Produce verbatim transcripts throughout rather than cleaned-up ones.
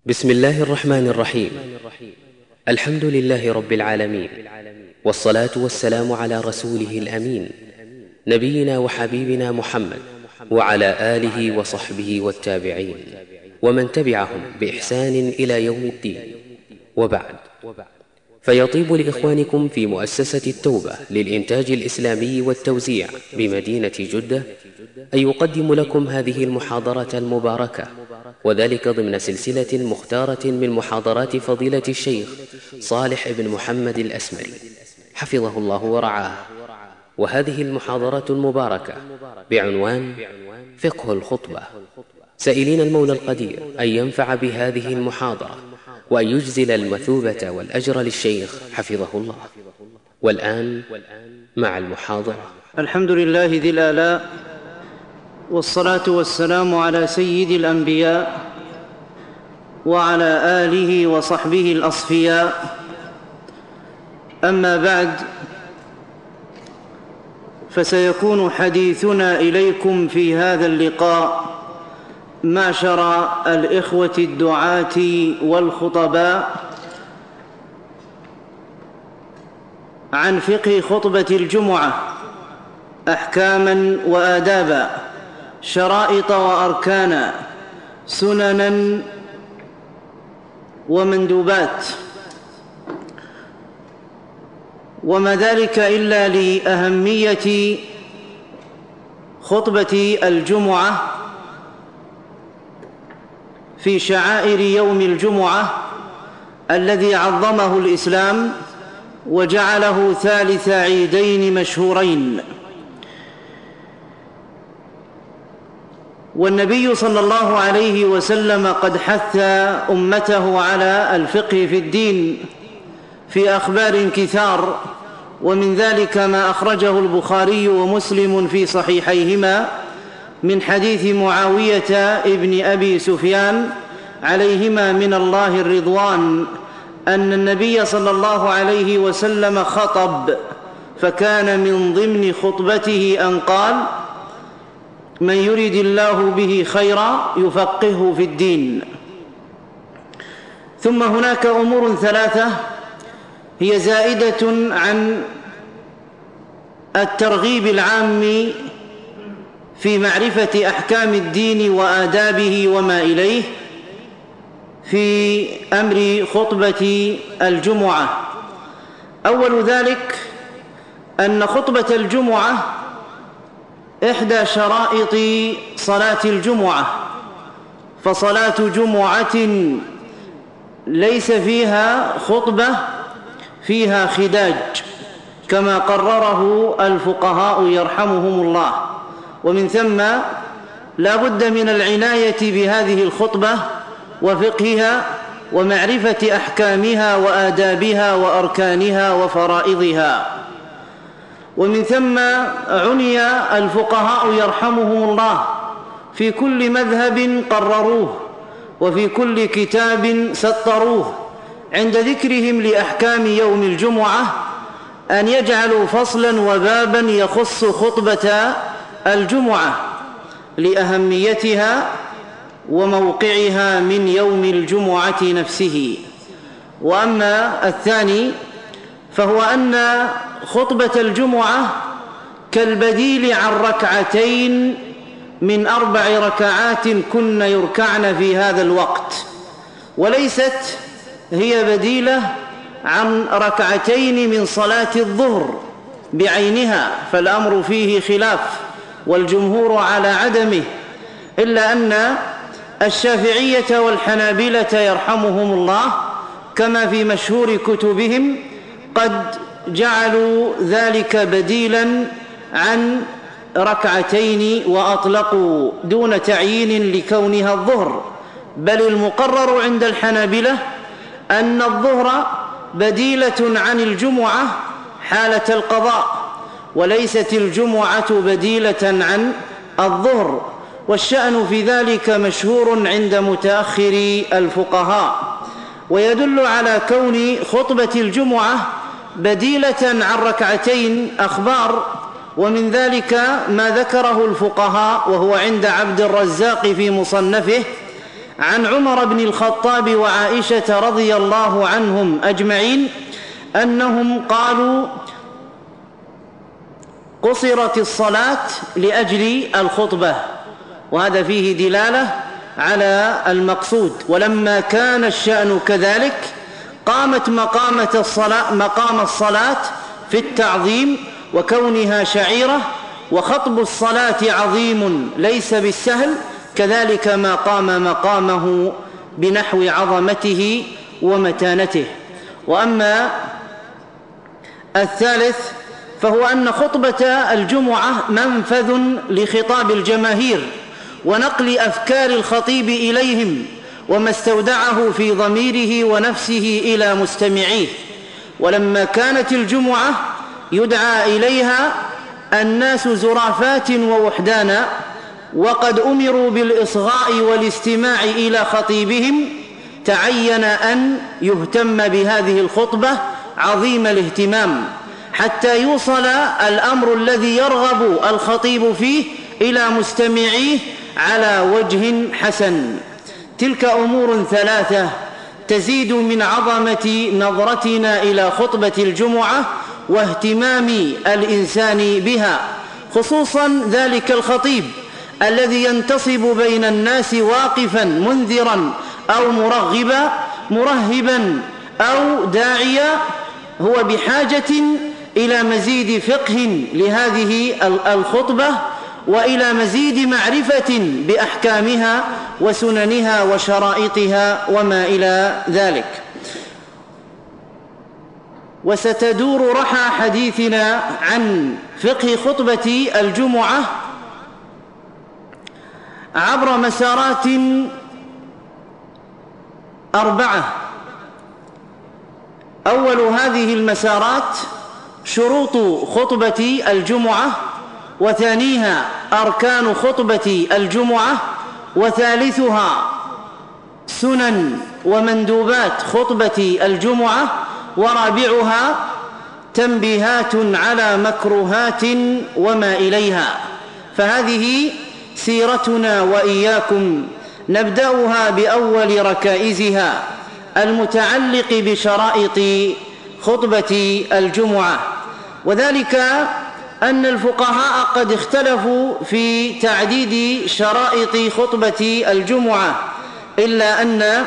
بسم الله الرحمن الرحيم. الحمد لله رب العالمين، والصلاة والسلام على رسوله الأمين نبينا وحبيبنا محمد وعلى آله وصحبه والتابعين ومن تبعهم بإحسان إلى يوم الدين. وبعد، فيطيب لإخوانكم في مؤسسة التوبة للإنتاج الإسلامي والتوزيع بمدينة جدة أن يقدم لكم هذه المحاضرة المباركة، وذلك ضمن سلسلة مختارة من محاضرات فضيلة الشيخ صالح بن محمد الأسمري حفظه الله ورعاه. وهذه المحاضرة المباركة بعنوان فقه الخطبة، سائلين المولى القدير أن ينفع بهذه المحاضرة وأن يجزل المثوبة والأجر للشيخ حفظه الله. والآن مع المحاضرة. الحمد لله ذي الآلاء، والصلاة والسلام على سيد الأنبياء وعلى آله وصحبه الأصفياء. أما بعد، فسيكون حديثنا إليكم في هذا اللقاء معشر الإخوة الدعاة والخطباء عن فقه خطبة الجمعة، أحكاماً وآداباً، شرائط وأركانا، سنناً ومندوبات، وما ذلك إلا لأهمية خطبة الجمعة في شعائر يوم الجمعة الذي عظمه الإسلام وجعله ثالث عيدين مشهورين. والنبي صلى الله عليه وسلم قد حث أمته على الفقه في الدين في أخبار كثار، ومن ذلك ما أخرجه البخاري ومسلم في صحيحيهما من حديث معاوية ابن أبي سفيان عليهما من الله الرضوان أن النبي صلى الله عليه وسلم خطب، فكان من ضمن خطبته أن قال: من يرد الله به خيرا يفقهه في الدين. ثم هناك أمور ثلاثة هي زائدة عن الترغيب العام في معرفة أحكام الدين وآدابه وما إليه في أمر خطبة الجمعة. أول ذلك أن خطبة الجمعة إحدى شرائط صلاة الجمعة، فصلاة جمعة ليس فيها خطبة فيها خداج كما قرره الفقهاء يرحمهم الله، ومن ثم لا بد من العناية بهذه الخطبة وفقهها ومعرفة أحكامها وآدابها وأركانها وفرائضها. ومن ثم عني الفقهاء يرحمهم الله في كل مذهب قرروه وفي كل كتاب سطروه عند ذكرهم لأحكام يوم الجمعة أن يجعلوا فصلا وبابا يخص خطبة الجمعة لأهميتها وموقعها من يوم الجمعة نفسه. وأما الثاني فهو أن خطبة الجمعة كالبديل عن ركعتين من أربع ركعات كن يركعن في هذا الوقت، وليست هي بديلة عن ركعتين من صلاة الظهر بعينها، فالأمر فيه خلاف والجمهور على عدمه، إلا أن الشافعية والحنابلة يرحمهم الله كما في مشهور كتبهم قد جعلوا ذلك بديلا عن ركعتين وأطلقوا دون تعيين لكونها الظهر، بل المقرر عند الحنابلة أن الظهر بديلة عن الجمعة حالة القضاء، وليست الجمعة بديلة عن الظهر، والشأن في ذلك مشهور عند متأخري الفقهاء. ويدل على كون خطبة الجمعة بديلة عن ركعتين أخبار، ومن ذلك ما ذكره الفقهاء وهو عند عبد الرزاق في مصنفه عن عمر بن الخطاب وعائشة رضي الله عنهم أجمعين أنهم قالوا: قصرت الصلاة لأجل الخطبة، وهذا فيه دلالة على المقصود. ولما كان الشأن كذلك قامت مقامة الصلاة مقام الصلاة في التعظيم وكونها شعيرة، وخطب الصلاة عظيم ليس بالسهل، كذلك ما قام مقامه بنحو عظمته ومتانته. وأما الثالث فهو أن خطبة الجمعة منفذ لخطاب الجماهير ونقل أفكار الخطيب إليهم وما استودعه في ضميره ونفسه إلى مستمعيه. ولما كانت الجمعة يدعى إليها الناس زرافات ووحدانا، وقد أمروا بالإصغاء والاستماع إلى خطيبهم، تعين أن يهتم بهذه الخطبة عظيم الاهتمام حتى يوصل الأمر الذي يرغب الخطيب فيه إلى مستمعيه على وجه حسن. تلك أمور ثلاثة تزيد من عظمة نظرتنا إلى خطبة الجمعة واهتمام الإنسان بها، خصوصا ذلك الخطيب الذي ينتصب بين الناس واقفا منذرا أو مرغبا مرهبا أو داعيا، هو بحاجة إلى مزيد فقه لهذه الخطبة وإلى مزيد معرفة بأحكامها وسننها وشرائطها وما إلى ذلك. وستدور رحى حديثنا عن فقه خطبة الجمعة عبر مسارات أربعة. أول هذه المسارات شروط خطبة الجمعة، وثانيها أركان خطبة الجمعة، وثالثها سنن ومندوبات خطبة الجمعة، ورابعها تنبيهات على مكروهات وما إليها. فهذه سيرتنا وإياكم، نبدأها بأول ركائزها المتعلق بشرائط خطبة الجمعة، وذلك أن الفقهاء قد اختلفوا في تعديد شرائط خطبة الجمعة، إلا أن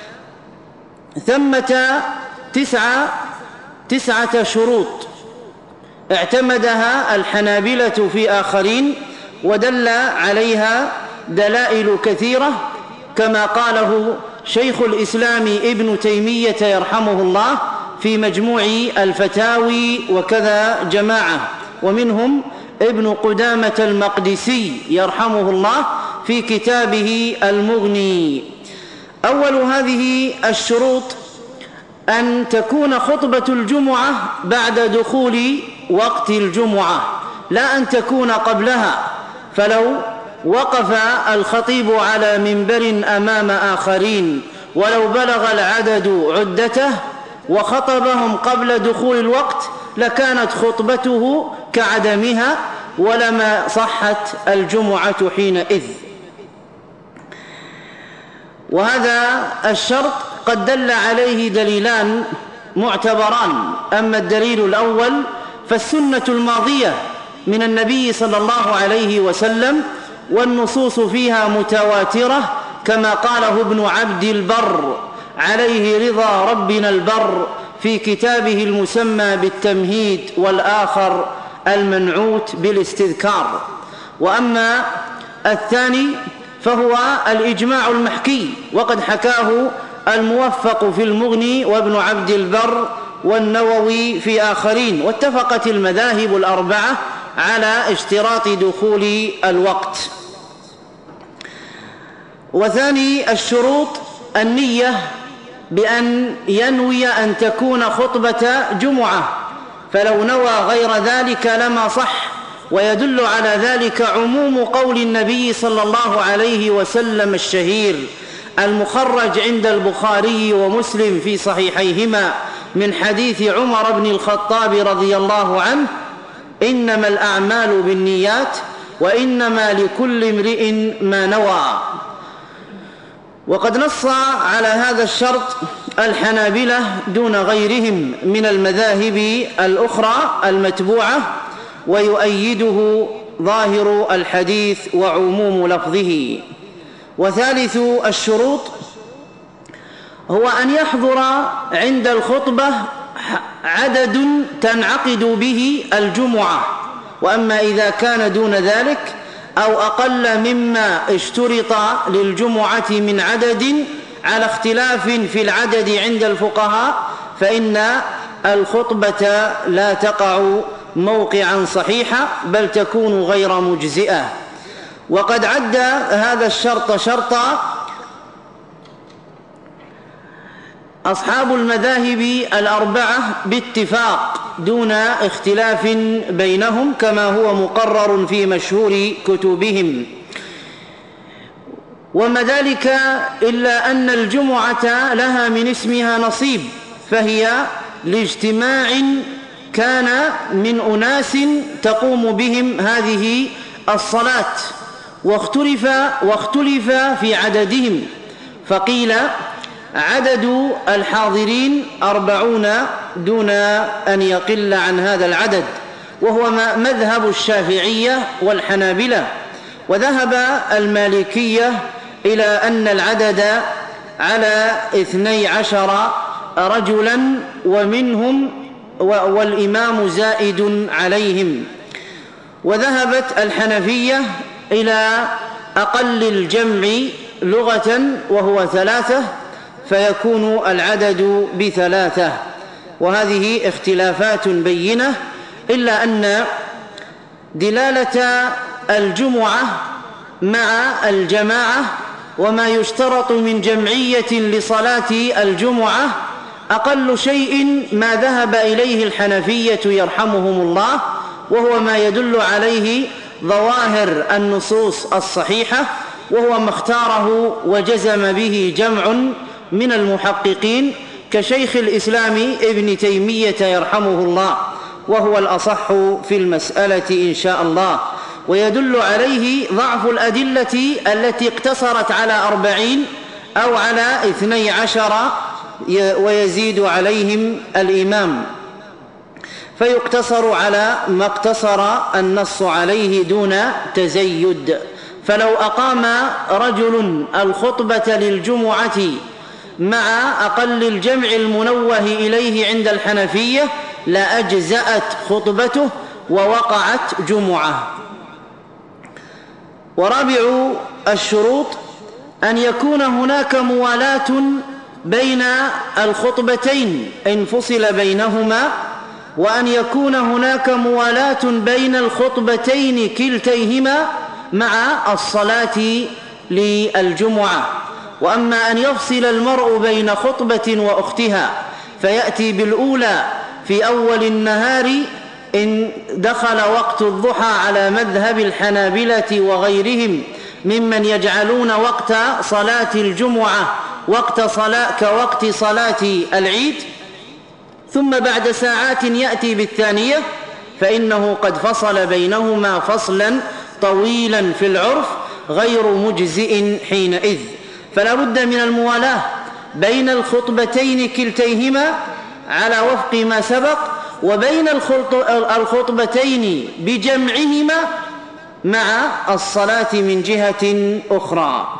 ثمة تسعة تسعة شروط اعتمدها الحنابلة في آخرين، ودل عليها دلائل كثيرة كما قاله شيخ الإسلام ابن تيمية يرحمه الله في مجموع الفتاوي، وكذا جماعة، ومنهم ابن قدامة المقدسي يرحمه الله في كتابه المغني. أول هذه الشروط أن تكون خطبة الجمعة بعد دخول وقت الجمعة، لا أن تكون قبلها. فلو وقف الخطيب على منبر أمام آخرين ولو بلغ العدد عدته وخطبهم قبل دخول الوقت لكانت خطبته كعدمها ولما صحت الجمعة حينئذ. وهذا الشرط قد دل عليه دليلان معتبران. أما الدليل الأول فالسنة الماضية من النبي صلى الله عليه وسلم، والنصوص فيها متواترة كما قاله ابن عبد البر عليه رضا ربنا البر في كتابه المسمى بالتمهيد، والآخر المنعوت بالاستذكار. وأما الثاني فهو الإجماع المحكي، وقد حكاه الموفق في المغني وابن عبد البر والنووي في آخرين، واتفقت المذاهب الأربعة على اشتراط دخول الوقت. وثاني الشروط النية، بأن ينوي أن تكون خطبة جمعة، فلو نوى غير ذلك لما صح. ويدل على ذلك عموم قول النبي صلى الله عليه وسلم الشهير المخرج عند البخاري ومسلم في صحيحيهما من حديث عمر بن الخطاب رضي الله عنه: إنما الأعمال بالنيات وإنما لكل امرئ ما نوى. وقد نص على هذا الشرط الحنابلة دون غيرهم من المذاهب الأخرى المتبوعة، ويؤيده ظاهر الحديث وعموم لفظه. وثالث الشروط هو أن يحضر عند الخطبة عدد تنعقد به الجمعة، وأما إذا كان دون ذلك أو أقل مما اشترط للجمعة من عدد على اختلاف في العدد عند الفقهاء فإن الخطبة لا تقع موقعا صحيحا بل تكون غير مجزئة. وقد عد هذا الشرط شرطا أصحاب المذاهب الأربعة باتفاق دون اختلاف بينهم، كما هو مقرر في مشهور كتبهم. وما ذلك إلا أن الجمعة لها من اسمها نصيب، فهي لاجتماع كان من أناس تقوم بهم هذه الصلاة، واختلف, واختلف في عددهم، فقيل عدد الحاضرين أربعون دون أن يقل عن هذا العدد، وهو مذهب الشافعية والحنابلة. وذهب المالكية إلى أن العدد على اثني عشر رجلا ومنهم والإمام زائد عليهم. وذهبت الحنفية إلى أقل الجمع لغة وهو ثلاثة، فيكون العدد بثلاثة. وهذه اختلافات بينة، إلا أن دلالة الجمعة مع الجماعة وما يشترط من جمعية لصلاة الجمعة أقل شيء ما ذهب إليه الحنفية يرحمهم الله، وهو ما يدل عليه ظواهر النصوص الصحيحة، وهو ما اختاره وجزم به جمع من المحققين كشيخ الإسلام ابن تيمية يرحمه الله، وهو الأصح في المسألة إن شاء الله. ويدل عليه ضعف الأدلة التي اقتصرت على أربعين أو على اثني عشر ويزيد عليهم الإمام، فيقتصر على ما اقتصر النص عليه دون تزيد. فلو أقام رجل الخطبة للجمعة مع أقل الجمع المنوه إليه عند الحنفية لأجزأت خطبته ووقعت جمعة. ورابع الشروط أن يكون هناك موالاة بين الخطبتين إن فصل بينهما، وأن يكون هناك موالاة بين الخطبتين كلتيهما مع الصلاة للجمعة. وأما أن يفصل المرء بين خطبة وأختها فيأتي بالأولى في أول النهار إن دخل وقت الضحى على مذهب الحنابلة وغيرهم ممن يجعلون وقت صلاة الجمعة وقت صلاة كوقت صلاة العيد، ثم بعد ساعات يأتي بالثانية، فإنه قد فصل بينهما فصلا طويلا في العرف غير مجزئ حينئذ. فلا بد من الموالاة بين الخطبتين كلتيهما على وفق ما سبق، وبين الخطبتين بجمعهما مع الصلاة من جهة أخرى.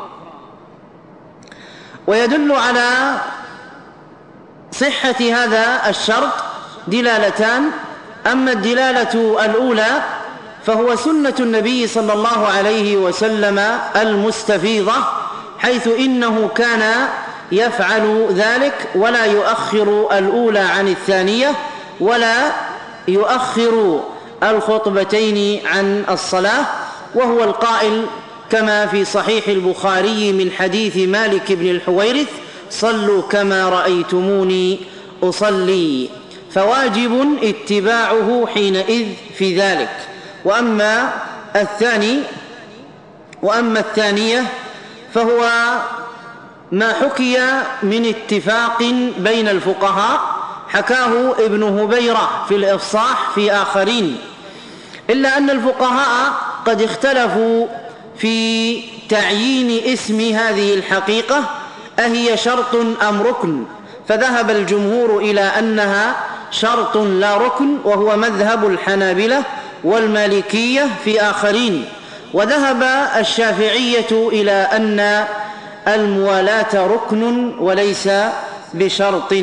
ويدل على صحة هذا الشرط دلالتان. أما الدلالة الأولى فهو سنة النبي صلى الله عليه وسلم المستفيضة، حيث إنه كان يفعل ذلك ولا يؤخر الأولى عن الثانية، ولا يؤخر الخطبتين عن الصلاة، وهو القائل كما في صحيح البخاري من حديث مالك بن الحويرث: صلوا كما رأيتموني أصلي. فواجب اتباعه حينئذ في ذلك. وأما الثاني وأما الثانية فهو ما حكي من اتفاق بين الفقهاء، حكاه ابن هبيرة في الإفصاح في آخرين، إلا أن الفقهاء قد اختلفوا في تعيين اسم هذه الحقيقة أهي شرط أم ركن؟ فذهب الجمهور إلى أنها شرط لا ركن، وهو مذهب الحنابلة والمالكية في آخرين. وذهب الشافعية إلى أن الموالاة ركن وليس بشرط،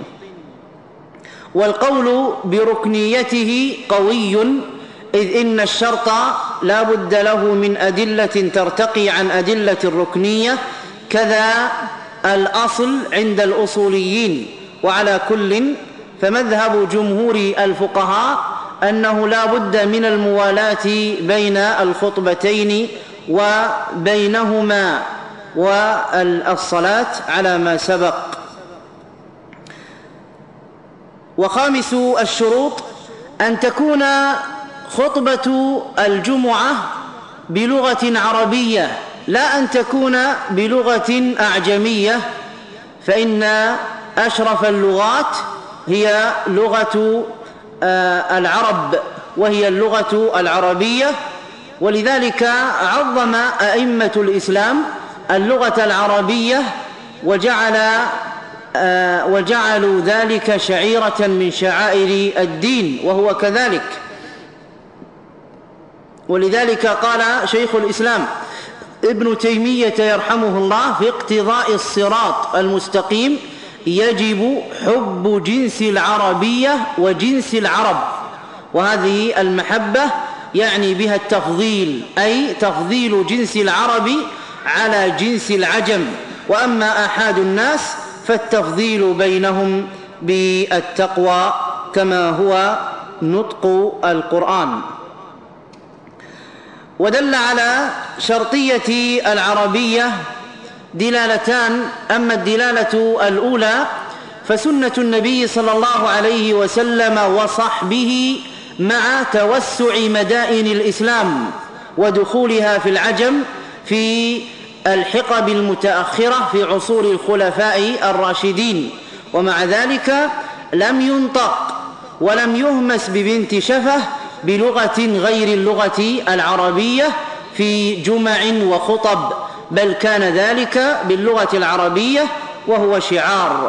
والقول بركنيته قوي، إذ إن الشرط لا بد له من أدلة ترتقي عن أدلة الركنية، كذا الأصل عند الأصوليين. وعلى كل فمذهب جمهور الفقهاء أنه لا بد من الموالاة بين الخطبتين وبينهما والصلاة على ما سبق. وخامس الشروط أن تكون خطبة الجمعة بلغة عربية، لا أن تكون بلغة أعجمية، فإن أشرف اللغات هي لغة العرب وهي اللغة العربية، ولذلك عظم أئمة الإسلام اللغة العربية وجعل وجعلوا ذلك شعيرة من شعائر الدين، وهو كذلك. ولذلك قال شيخ الإسلام ابن تيمية يرحمه الله في اقتضاء الصراط المستقيم: يجب حب جنس العربية وجنس العرب. وهذه المحبة يعني بها التفضيل، أي تفضيل جنس العرب على جنس العجم. وأما آحاد الناس فالتفضيل بينهم بالتقوى كما هو نطق القرآن. ودل على شرطية العربية دلالتان: أما الدلالة الأولى فسنة النبي صلى الله عليه وسلم وصحبه مع توسع مدائن الإسلام ودخولها في العجم في الحقب المتأخرة في عصور الخلفاء الراشدين، ومع ذلك لم ينطق ولم يهمس ببنت شفه بلغة غير اللغة العربية في جمع وخطب، بل كان ذلك باللغة العربية وهو شعار.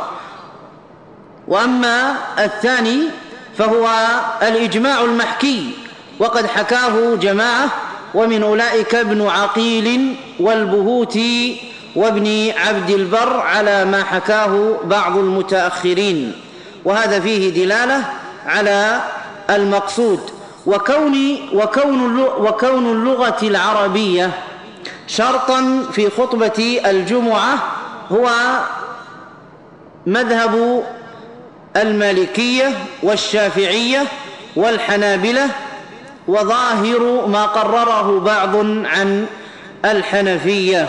وأما الثاني فهو الإجماع المحكي، وقد حكاه جماعة، ومن أولئك ابن عقيل والبهوتي وابن عبد البر على ما حكاه بعض المتأخرين، وهذا فيه دلالة على المقصود. وكون, وكون, وكون اللغة العربية شرطا في خطبة الجمعة هو مذهب المالكية والشافعية والحنابلة، وظاهر ما قرره بعض عن الحنفية.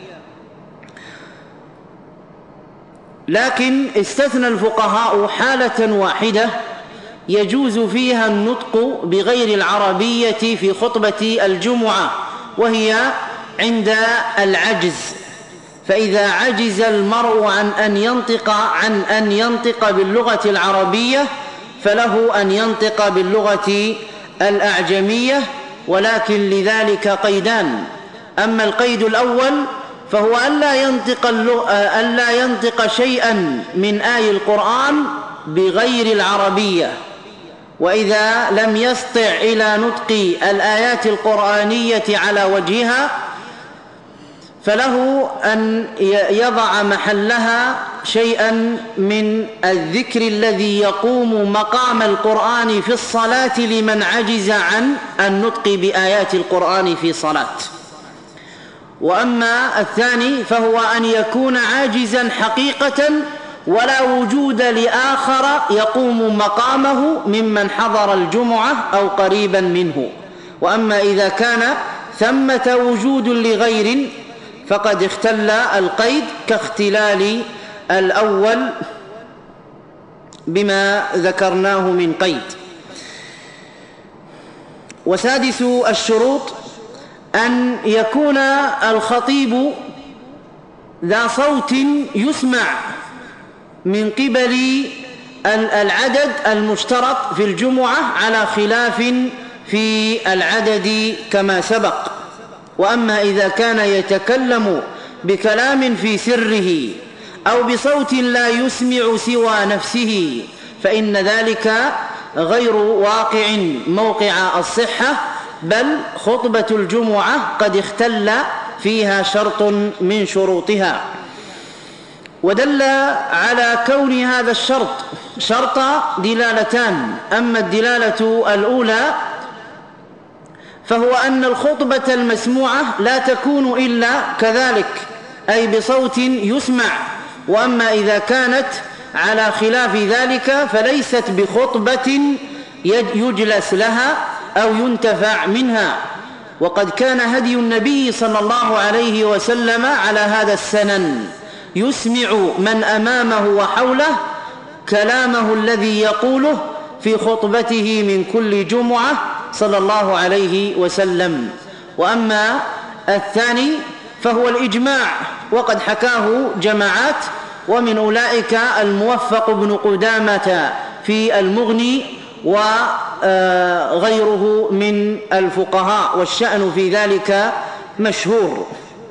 لكن استثنى الفقهاء حالة واحدة يجوز فيها النطق بغير العربية في خطبة الجمعة، وهي عند العجز. فإذا عجز المرء عن أن ينطق عن أن ينطق باللغة العربية فله أن ينطق باللغة الأعجمية، ولكن لذلك قيدان: أما القيد الأول فهو ألا ينطق, ألا ينطق شيئا من آي القرآن بغير العربية، وإذا لم يستطع إلى نطق الآيات القرآنية على وجهها فله أن يضع محلها شيئا من الذكر الذي يقوم مقام القرآن في الصلاة لمن عجز عن النطق بآيات القرآن في صلاة. وأما الثاني فهو أن يكون عاجزا حقيقة ولا وجود لآخر يقوم مقامه ممن حضر الجمعة أو قريبا منه. وأما إذا كان ثمة وجود لغير فقد اختل القيد كاختلال الأول بما ذكرناه من قيد. وسادس الشروط أن يكون الخطيب ذا صوت يسمع من قبل العدد المشترط في الجمعة على خلاف في العدد كما سبق. وأما إذا كان يتكلم بكلام في سره أو بصوت لا يسمع سوى نفسه فإن ذلك غير واقع موقع الصحة، بل خطبة الجمعة قد اختل فيها شرط من شروطها. ودل على كون هذا الشرط شرط دلالتان. أما الدلالة الأولى فهو أن الخطبة المسموعة لا تكون إلا كذلك، أي بصوت يسمع. وأما إذا كانت على خلاف ذلك فليست بخطبة يجلس لها أو ينتفع منها. وقد كان هدي النبي صلى الله عليه وسلم على هذا السنن، يسمع من أمامه وحوله كلامه الذي يقوله في خطبته من كل جمعة صلى الله عليه وسلم. وأما الثاني فهو الإجماع، وقد حكاه جماعات، ومن أولئك الموفق بن قدامة في المغني وغيره من الفقهاء، والشأن في ذلك مشهور.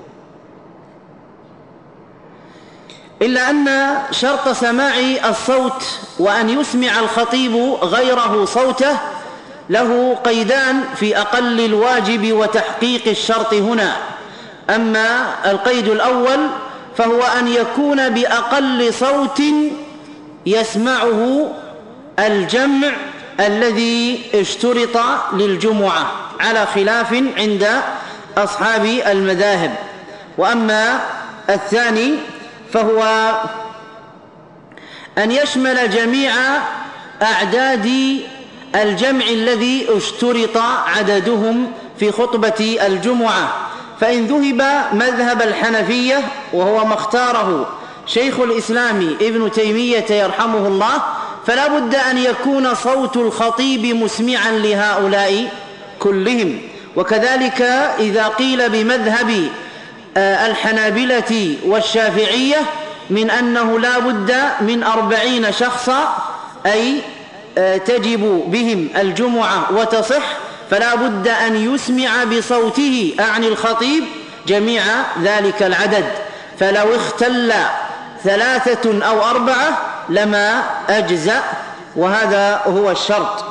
إلا أن شرط سماع الصوت وأن يسمع الخطيب غيره صوته له قيدان في أقل الواجب وتحقيق الشرط هنا. أما القيد الأول فهو أن يكون بأقل صوت يسمعه الجمع الذي اشترط للجمعة، على خلاف عند أصحاب المذاهب. وأما الثاني فهو أن يشمل جميع أعداد الجمع الذي اشترط عددهم في خطبة الجمعة. فإن ذهب مذهب الحنفية وهو ما اختاره شيخ الإسلام ابن تيمية يرحمه الله، فلا بد أن يكون صوت الخطيب مسمعا لهؤلاء كلهم. وكذلك إذا قيل بمذهب الحنابلة والشافعية من أنه لا بد من أربعين شخصا، أي تجب بهم الجمعة وتصح، فلا بد أن يسمع بصوته أعني الخطيب جميع ذلك العدد. فلو اختل ثلاثة أو أربعة لما أجزأ، وهذا هو الشرط.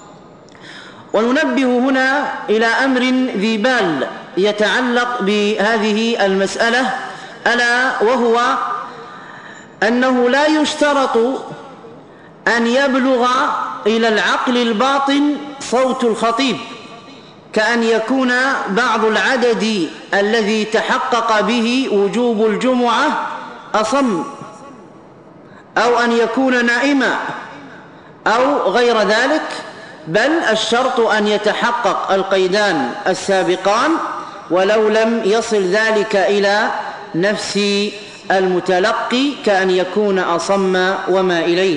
وننبه هنا إلى أمر ذي بال يتعلق بهذه المسألة، ألا وهو أنه لا يشترط أن يبلغ إلى العقل الباطن صوت الخطيب، كأن يكون بعض العدد الذي تحقق به وجوب الجمعة أصم، أو أن يكون نائما، أو غير ذلك، بل الشرط أن يتحقق القيدان السابقان ولو لم يصل ذلك إلى نفس المتلقي، كأن يكون أصم وما إليه.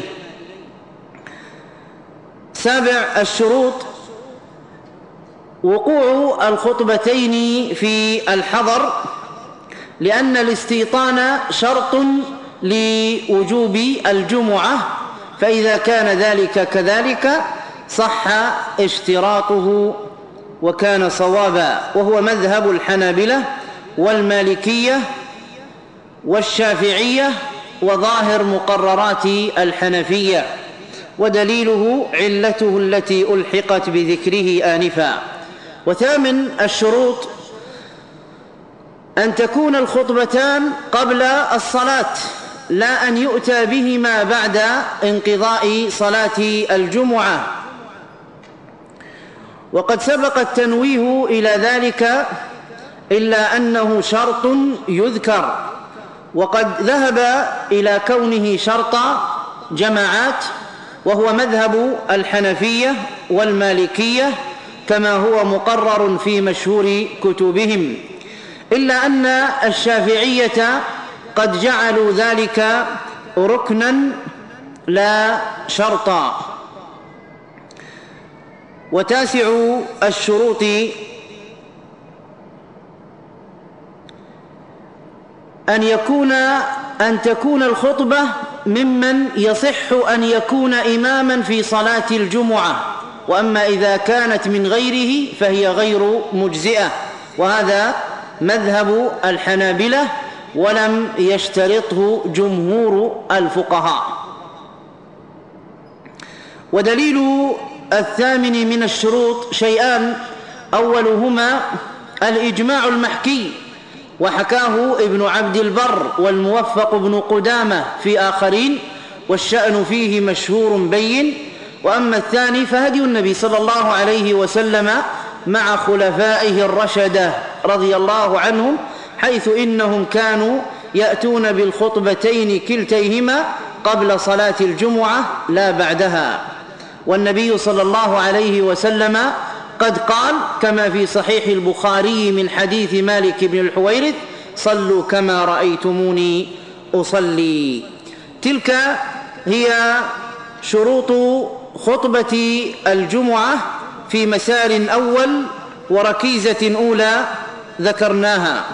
سابع الشروط وقوع الخطبتين في الحضر، لأن الاستيطان شرط لوجوب الجمعة، فإذا كان ذلك كذلك صح اشتراطه وكان صوابا، وهو مذهب الحنابلة والمالكية والشافعية وظاهر مقررات الحنفية، ودليله علته التي ألحقت بذكره آنفا. وثامن الشروط أن تكون الخطبتان قبل الصلاة، لا أن يؤتى بهما بعد انقضاء صلاة الجمعة. وقد سبق التنويه إلى ذلك، إلا أنه شرط يذكر، وقد ذهب إلى كونه شرط جماعات، وهو مذهب الحنفية والمالكية كما هو مقرر في مشهور كتبهم، إلا أن الشافعية قد جعلوا ذلك ركنا لا شرطا. وتاسع الشروط أن يكون أن تكون الخطبة ممن يصح أن يكون إماما في صلاة الجمعة، وأما إذا كانت من غيره فهي غير مجزئة. وهذا مذهب الحنابلة ولم يشترطه جمهور الفقهاء. ودليل الثامن من الشروط شيئان، أولهما الإجماع المحكي، وحكاه ابن عبد البر والموفق بن قدامة في آخرين، والشأن فيه مشهور بين. وأما الثاني فهدي النبي صلى الله عليه وسلم مع خلفائه الرشدة رضي الله عنهم، حيث إنهم كانوا يأتون بالخطبتين كلتيهما قبل صلاة الجمعة لا بعدها. والنبي صلى الله عليه وسلم قد قال كما في صحيح البخاري من حديث مالك بن الحويرث: صلوا كما رأيتموني أصلي. تلك هي شروط خطبة الجمعة في مسار أول وركيزة أولى ذكرناها.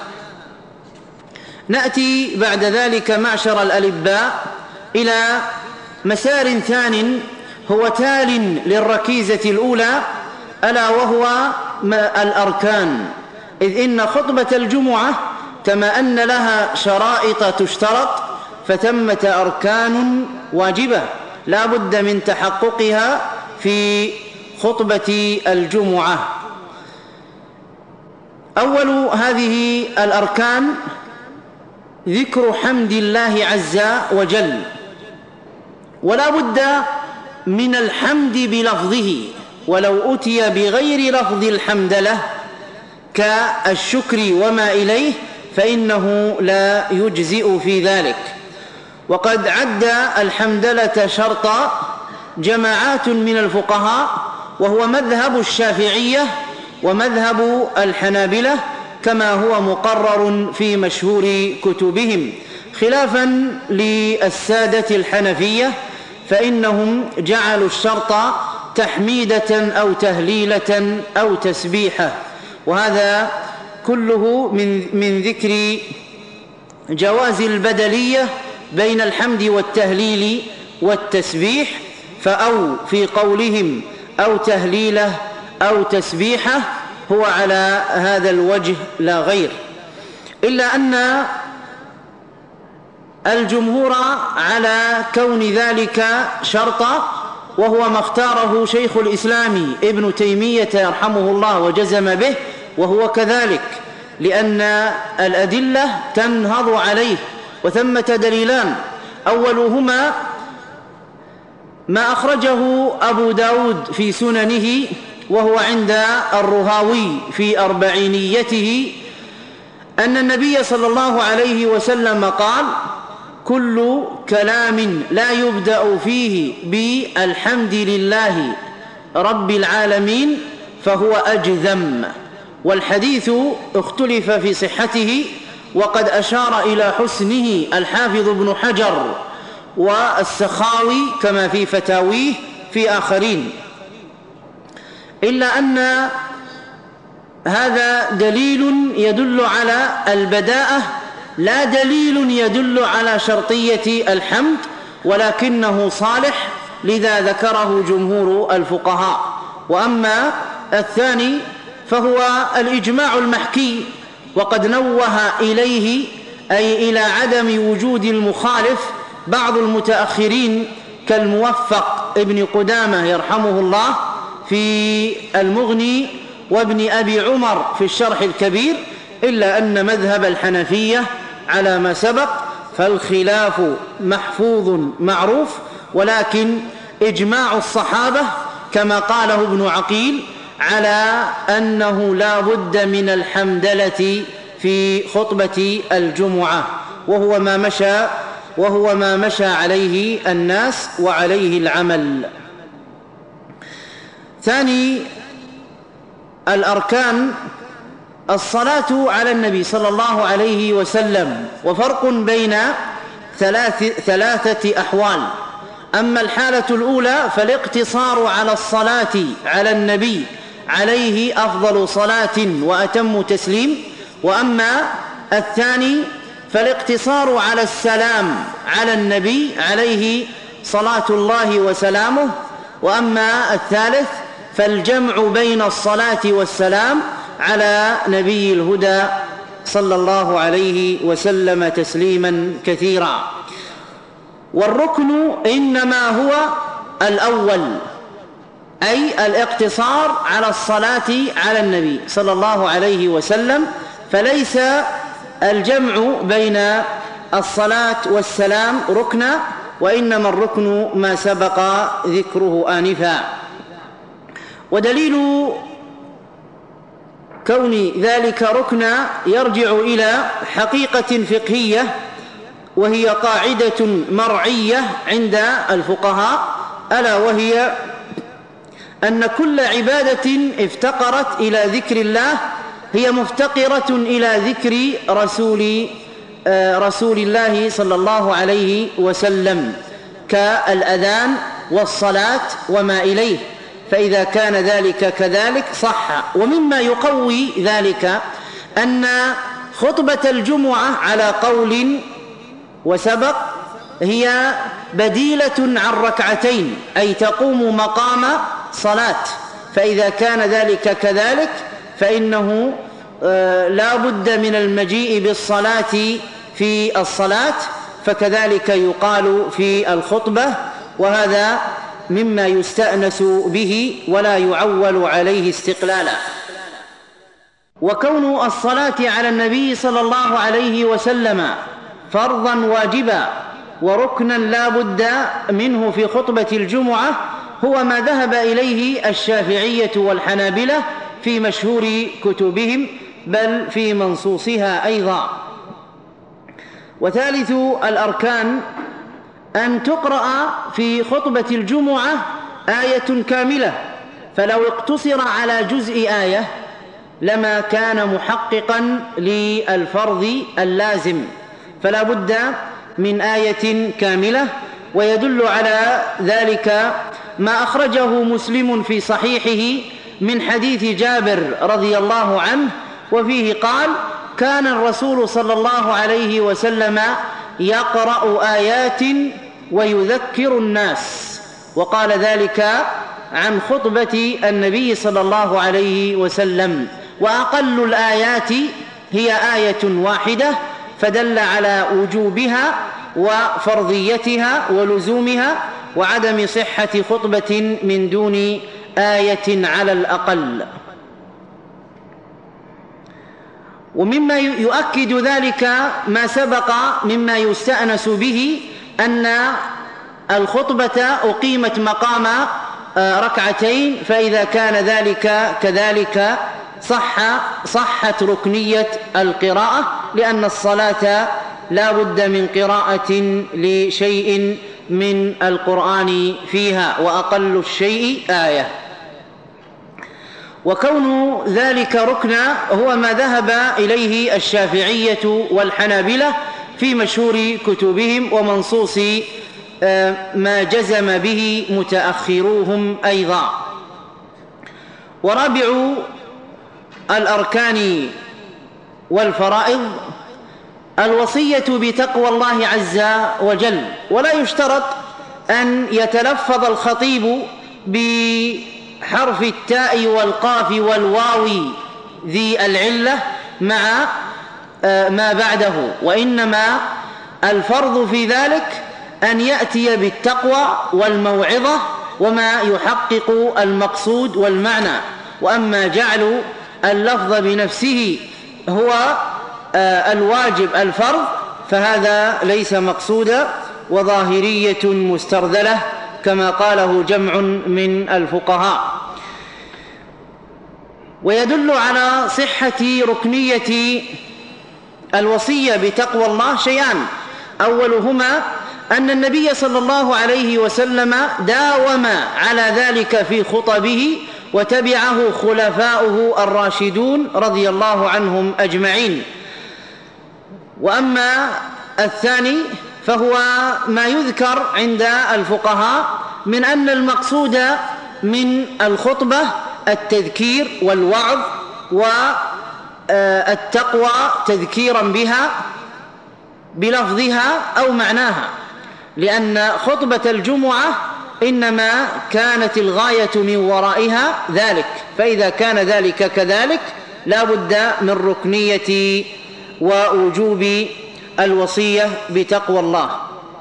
نأتي بعد ذلك معشر الألباء إلى مسار ثان هو تال للركيزة الأولى، ألا وهو الأركان. إذ إن خطبة الجمعة كما أن لها شرائط تشترط، فثمة أركان واجبة لا بد من تحققها في خطبة الجمعة. أول هذه الأركان ذكر حمد الله عز وجل، ولا بد من الحمد بلفظه، ولو أتي بغير لفظ الحمدلة كالشكر وما إليه فإنه لا يجزئ في ذلك. وقد عد الحمدلة شرطا جماعات من الفقهاء، وهو مذهب الشافعية ومذهب الحنابلة كما هو مقرر في مشهور كتبهم، خلافا للسادة الحنفية فإنهم جعلوا الشرط تحميدة أو تهليلة أو تسبيحة. وهذا كله من, من ذكر جواز البدلية بين الحمد والتهليل والتسبيح، فأو في قولهم أو تهليله أو تسبيحه هو على هذا الوجه لا غير، إلا أن الجمهور على كون ذلك شرطا، وهو ما اختاره شيخ الإسلام ابن تيمية يرحمه الله وجزم به، وهو كذلك، لأن الأدلة تنهض عليه. وثمة دليلان، أولهما ما أخرجه أبو داود في سننه، وهو عند الرهاوي في أربعينيته، أن النبي صلى الله عليه وسلم قال: كل كلام لا يبدأ فيه بالحمد لله رب العالمين فهو أجذم. والحديث اختلف في صحته، وقد أشار إلى حسنه الحافظ ابن حجر والسخاوي كما في فتاويه في آخرين، إلا أن هذا دليل يدل على البداءة، لا دليل يدل على شرطية الحمد، ولكنه صالح، لذا ذكره جمهور الفقهاء. وأما الثاني فهو الإجماع المحكي، وقد نوه إليه أي إلى عدم وجود المخالف بعض المتأخرين كالموفق ابن قدامة يرحمه الله في المغني وابن أبي عمر في الشرح الكبير، إلا أن مذهب الحنفية على ما سبق فالخلاف محفوظ معروف، ولكن إجماع الصحابة كما قاله ابن عقيل على أنه لا بد من الحمدلة في خطبة الجمعة، وهو ما مشى وهو ما مشى عليه الناس وعليه العمل. ثاني الأركان الصلاة على النبي صلى الله عليه وسلم، وفرق بين ثلاث ثلاثة أحوال. أما الحالة الأولى فالاقتصار على الصلاة على النبي عليه أفضل صلاة وأتم تسليم. وأما الثاني فالاقتصار على السلام على النبي عليه صلاة الله وسلامه. وأما الثالث فالجمع بين الصلاة والسلام على نبي الهدى صلى الله عليه وسلم تسليما كثيرا. والركن إنما هو الأول، أي الاقتصار على الصلاة على النبي صلى الله عليه وسلم، فليس الجمع بين الصلاة والسلام ركنا، وإنما الركن ما سبق ذكره آنفا. ودليل كون ذلك ركنا يرجع إلى حقيقة فقهية، وهي قاعدة مرعية عند الفقهاء، ألا وهي أن كل عبادة افتقرت إلى ذكر الله هي مفتقرة إلى ذكر رسول رسول الله صلى الله عليه وسلم، كالأذان والصلاة وما إليه، فإذا كان ذلك كذلك صح. ومما يقوي ذلك أن خطبة الجمعة على قول وسبق هي بديلة عن ركعتين، أي تقوم مقام صلاة، فإذا كان ذلك كذلك فإنه لا بد من المجيء بالصلاة في الصلاة، فكذلك يقال في الخطبة، وهذا مما يستأنس به ولا يعول عليه استقلالا. وكون الصلاة على النبي صلى الله عليه وسلم فرضا واجبا وركنا لا بد منه في خطبة الجمعة هو ما ذهب إليه الشافعية والحنابلة في مشهور كتبهم، بل في منصوصها أيضا. وثالث الأركان أن تقرأ في خطبة الجمعة آية كاملة، فلو اقتصر على جزء آية لما كان محققا للفرض اللازم، فلا بد من آية كاملة. ويدل على ذلك ما أخرجه مسلم في صحيحه من حديث جابر رضي الله عنه، وفيه قال: كان الرسول صلى الله عليه وسلم يقرأ آيات ويذكر الناس. وقال ذلك عن خطبة النبي صلى الله عليه وسلم. وأقل الآيات هي آية واحدة، فدل على وجوبها وفرضيتها ولزومها وعدم صحة خطبة من دون آية على الأقل. ومما يؤكد ذلك ما سبق مما يستأنس به أن الخطبة أقيمت مقام ركعتين، فإذا كان ذلك كذلك صح صحت ركنية القراءة، لأن الصلاة لا بد من قراءة لشيء من القرآن فيها، وأقل الشيء آية. وكون ذلك ركنا هو ما ذهب إليه الشافعية والحنابلة في مشهور كتبهم ومنصوص ما جزم به متأخروهم أيضا. ورابع الأركان والفرائض الوصية بتقوى الله عز وجل، ولا يشترط أن يتلفظ الخطيب بحرف التاء والقاف والواو ذي العلة مع ما بعده، وإنما الفرض في ذلك أن يأتي بالتقوى والموعظة وما يحقق المقصود والمعنى. وأما جعل اللفظ بنفسه هو الواجب الفرض فهذا ليس مقصودا، وظاهرية مسترذلة كما قاله جمع من الفقهاء. ويدل على صحة ركنية الوصية بتقوى الله شيئان: أولهما أن النبي صلى الله عليه وسلم داوم على ذلك في خطبه، وتبعه خلفاؤه الراشدون رضي الله عنهم أجمعين. وأما الثاني فهو ما يذكر عند الفقهاء من أن المقصود من الخطبة التذكير والوعظ والتقوى تذكيرا بها بلفظها أو معناها، لأن خطبة الجمعة إنما كانت الغاية من ورائها ذلك، فإذا كان ذلك كذلك لا بد من ركنية ووجوب الوصية بتقوى الله.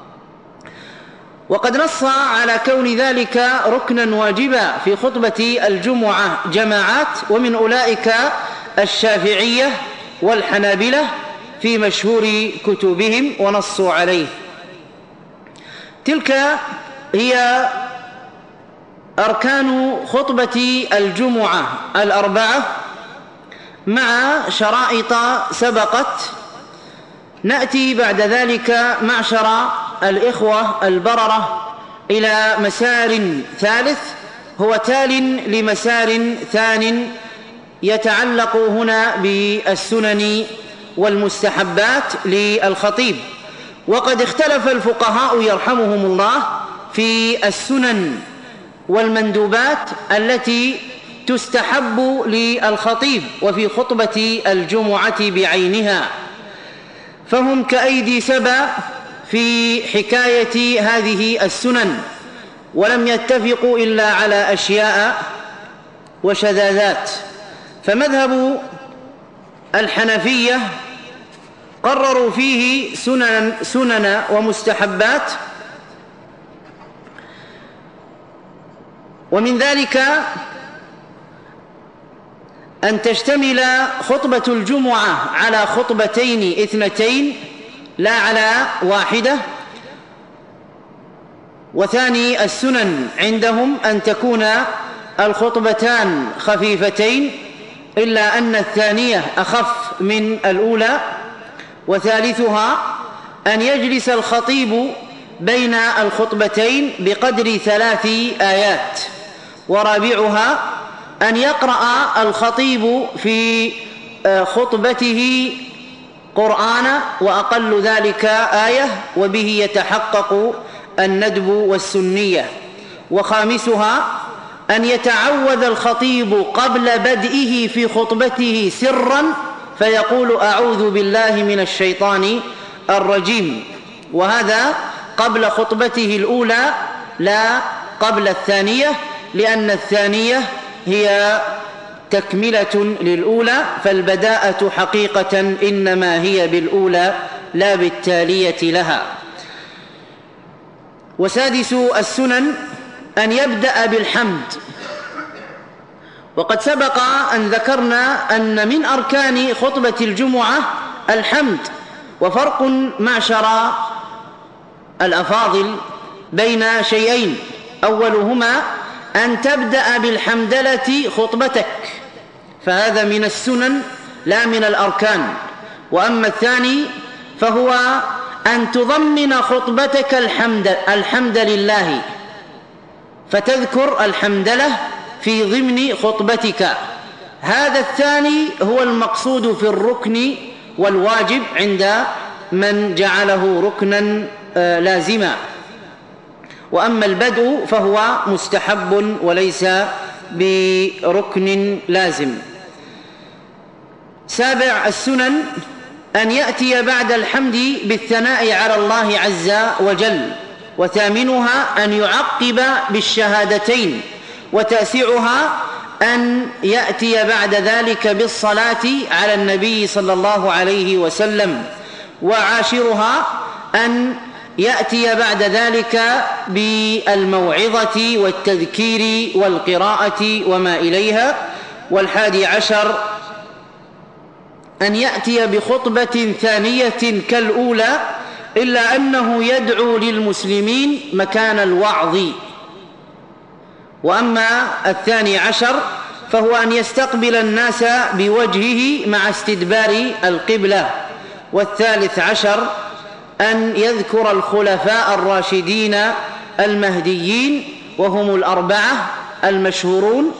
وقد نص على كون ذلك ركنا واجبا في خطبة الجمعة جماعات، ومن أولئك الشافعية والحنابلة في مشهور كتبهم ونصوا عليه. تلك هي أركان خطبة الجمعة الأربعة مع شرائط سبقت. نأتي بعد ذلك معشر الإخوة البررة إلى مسار ثالث هو تال لمسار ثان يتعلق هنا بالسنن والمستحبات للخطيب. وقد اختلف الفقهاء يرحمهم الله في السنن والمندوبات التي تستحب للخطيب وفي خطبة الجمعة بعينها، فهم كأيدي سبا في حكاية هذه السنن، ولم يتفقوا إلا على أشياء وشذاذات. فمذهب الحنفية قرروا فيه سنن, سنن ومستحبات، ومن ذلك أن تشتمل خطبة الجمعة على خطبتين اثنتين لا على واحدة. وثاني السنن عندهم أن تكون الخطبتان خفيفتين، إلا أن الثانية أخف من الأولى. وثالثها أن يجلس الخطيب بين الخطبتين بقدر ثلاث آيات. ورابعها أن يقرأ الخطيب في خطبته قرآن، وأقل ذلك آية، وبه يتحقق الندب والسنية. وخامسها أن يتعوذ الخطيب قبل بدئه في خطبته سرا فيقول أعوذ بالله من الشيطان الرجيم، وهذا قبل خطبته الأولى لا قبل الثانية، لأن الثانية هي تكملة للأولى، فالبداءة حقيقة إنما هي بالأولى لا بالتالية لها. وسادس السنن أن يبدأ بالحمد. وقد سبق أن ذكرنا أن من أركان خطبة الجمعة الحمد، وفرق معشر الأفاضل بين شيئين: أولهما أن تبدأ بالحمدلة خطبتك، فهذا من السنن لا من الأركان. وأما الثاني فهو أن تضمن خطبتك الحمد, الحمد لله، فتذكر الحمدلة في ضمن خطبتك. هذا الثاني هو المقصود في الركن والواجب عند من جعله ركنا لازما. وأما البدء فهو مستحب وليس بركن لازم. سابع السنن أن يأتي بعد الحمد بالثناء على الله عز وجل. وثامنها أن يعقب بالشهادتين. وتاسعها أن يأتي بعد ذلك بالصلاة على النبي صلى الله عليه وسلم. وعاشرها أن يأتي بعد ذلك بالموعظة والتذكير والقراءة وما إليها. والحادي عشر أن يأتي بخطبة ثانية كالأولى، إلا أنه يدعو للمسلمين مكان الوعظ. وأما الثاني عشر فهو أن يستقبل الناس بوجهه مع استدبار القبلة. والثالث عشر أن يذكر الخلفاء الراشدين المهديين، وهم الأربعة المشهورون،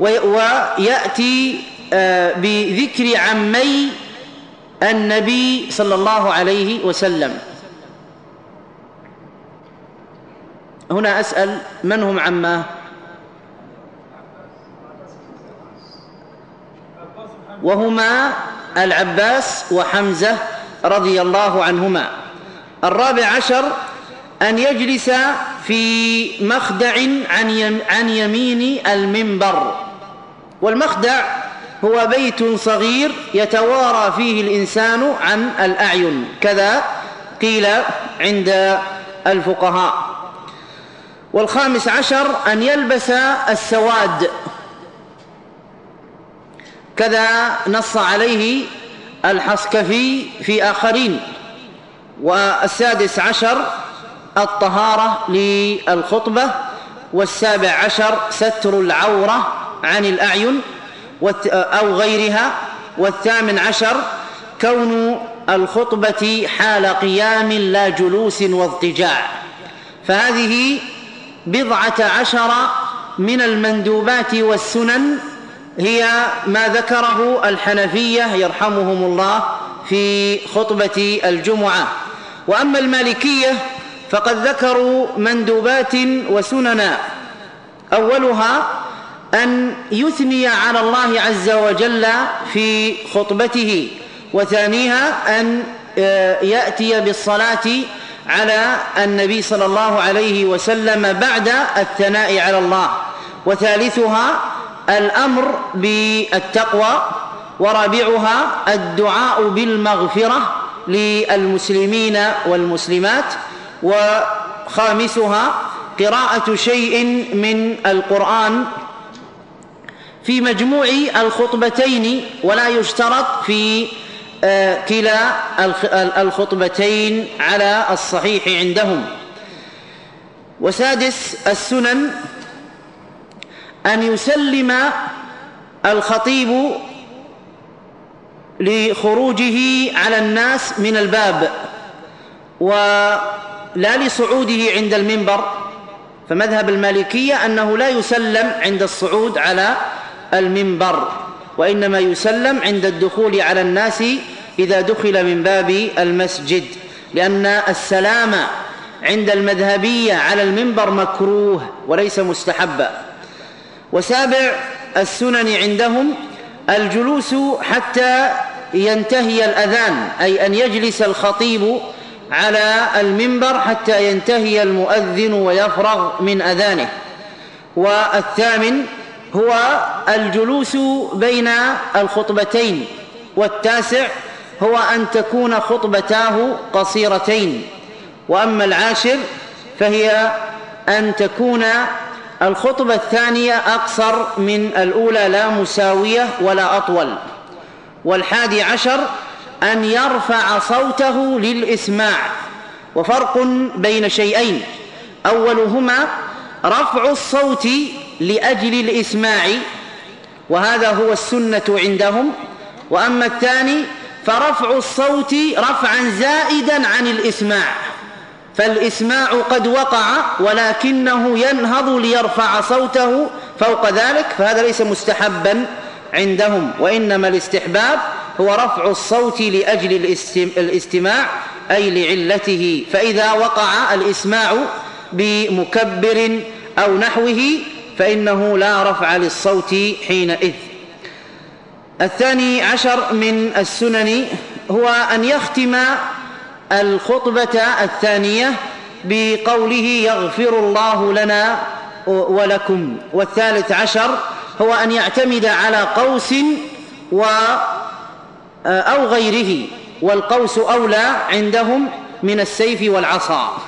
ويأتي بذكر عمي النبي صلى الله عليه وسلم. هنا أسأل: من هم عماه؟ وهما العباس وحمزة رضي الله عنهما. الرابع عشر أن يجلس في مخدع عن يمين المنبر. والمخدع هو بيت صغير يتوارى فيه الإنسان عن الأعين، كذا قيل عند الفقهاء. والخامس عشر أن يلبس السواد، كذا نص عليه الحصكفي في آخرين. والسادس عشر الطهارة للخطبة. والسابع عشر ستر العورة عن الأعين أو غيرها. والثامن عشر كون الخطبة حال قيام لا جلوس واضطجاع. فهذه بضعة عشر من المندوبات والسنن هي ما ذكره الحنفية يرحمهم الله في خطبة الجمعة. وأما المالكية فقد ذكروا مندوبات وسننا، أولها أن يثني على الله عز وجل في خطبته، وثانيها أن يأتي بالصلاة على النبي صلى الله عليه وسلم بعد الثناء على الله، وثالثها الأمر بالتقوى، ورابعها الدعاء بالمغفرة للمسلمين والمسلمات، وخامسها قراءة شيء من القرآن في مجموع الخطبتين، ولا يشترط في كلا الخطبتين على الصحيح عندهم. وسادس السنن أن يسلم الخطيب لخروجه على الناس من الباب، ولا لصعوده عند المنبر. فمذهب المالكية أنه لا يسلم عند الصعود على المنبر، وإنما يسلم عند الدخول على الناس إذا دخل من باب المسجد، لأن السلام عند المذهبية على المنبر مكروه وليس مستحبا. وسابع السنن عندهم الجلوس حتى ينتهي الأذان، أي أن يجلس الخطيب على المنبر حتى ينتهي المؤذن ويفرغ من أذانه. والثامن هو الجلوس بين الخطبتين. والتاسع هو أن تكون خطبتاه قصيرتين. وأما العاشر فهي أن تكون الخطبة الثانية أقصر من الأولى، لا مساوية ولا أطول. والحادي عشر أن يرفع صوته للإسماع. وفرق بين شيئين، أولهما رفع الصوت لأجل الإسماع، وهذا هو السنة عندهم. وأما الثاني فرفع الصوت رفعا زائدا عن الإسماع، فالإسماع قد وقع ولكنه ينهض ليرفع صوته فوق ذلك، فهذا ليس مستحبا عندهم، وإنما الاستحباب هو رفع الصوت لأجل الاستماع أي لعلته. فإذا وقع الإسماع بمكبر أو نحوه فإنه لا رفع للصوت حينئذ. الثاني عشر من السنن هو أن يختم الخطبة الثانية بقوله يغفر الله لنا ولكم. والثالث عشر هو أن يعتمد على قوس و أو غيره، والقوس أولى عندهم من السيف والعصا.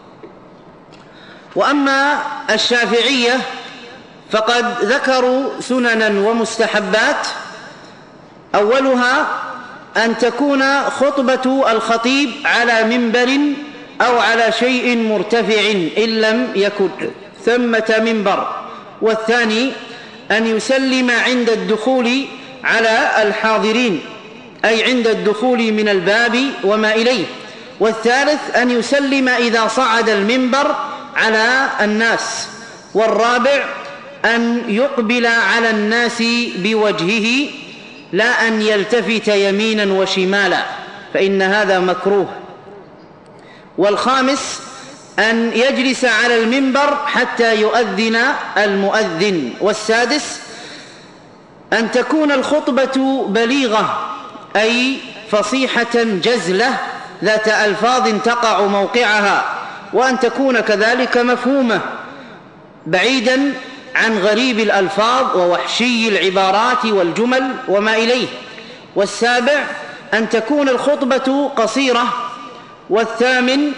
وأما الشافعية فقد ذكروا سننا ومستحبات، أولها أن تكون خطبة الخطيب على منبر أو على شيء مرتفع إن لم يكن ثمة منبر. والثاني أن يسلم عند الدخول على الحاضرين، أي عند الدخول من الباب وما إليه. والثالث أن يسلم إذا صعد المنبر على الناس. والرابع أن يقبل على الناس بوجهه لا أن يلتفت يمينا وشمالا، فإن هذا مكروه. والخامس أن يجلس على المنبر حتى يؤذن المؤذن. والسادس أن تكون الخطبة بليغة، أي فصيحة جزلة ذات ألفاظ تقع موقعها، وأن تكون كذلك مفهومة بعيدا عن غريب الألفاظ ووحشي العبارات والجمل وما إليه. والسابع أن تكون الخطبة قصيرة. والثامن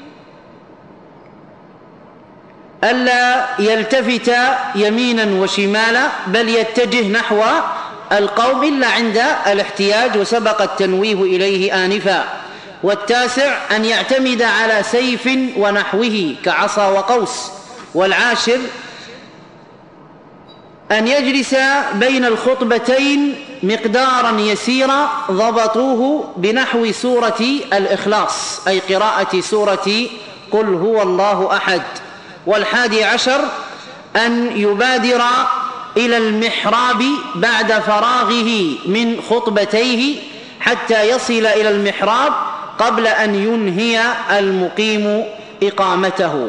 ألا يلتفت يمينا وشمالا بل يتجه نحو القوم إلا عند الاحتياج، وسبق التنويه إليه آنفا. والتاسع أن يعتمد على سيف ونحوه كعصا وقوس. والعاشر أن يجلس بين الخطبتين مقدارا يسيرا ضبطوه بنحو سورة الإخلاص، أي قراءة سورة قل هو الله أحد. والحادي عشر أن يبادر إلى المحراب بعد فراغه من خطبتيه حتى يصل إلى المحراب قبل أن ينهي المقيم إقامته.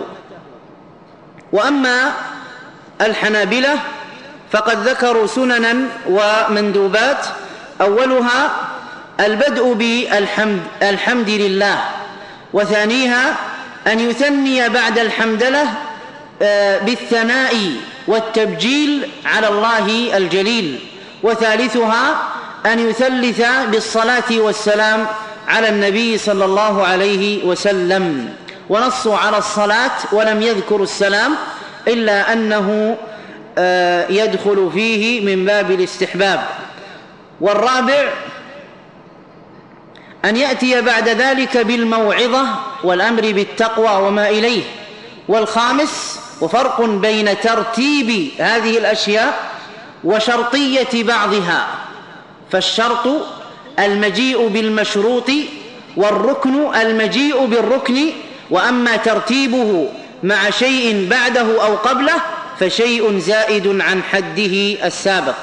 وأما الحنابلة فقد ذكروا سننا ومندوبات، أولها البدء بالحمد الحمد لله، وثانيها أن يثني بعد الحمدلة بالثناء والتبجيل على الله الجليل، وثالثها أن يثلث بالصلاة والسلام على النبي صلى الله عليه وسلم. ونصوا على الصلاة ولم يذكروا السلام إلا أنه يدخل فيه من باب الاستحباب. والرابع أن يأتي بعد ذلك بالموعظة والأمر بالتقوى وما إليه. والخامس وفرق بين ترتيب هذه الأشياء وشرطية بعضها، فالشرط المجيء بالمشروط والركن المجيء بالركن، وأما ترتيبه مع شيء بعده أو قبله فشيء زائد عن حده السابق.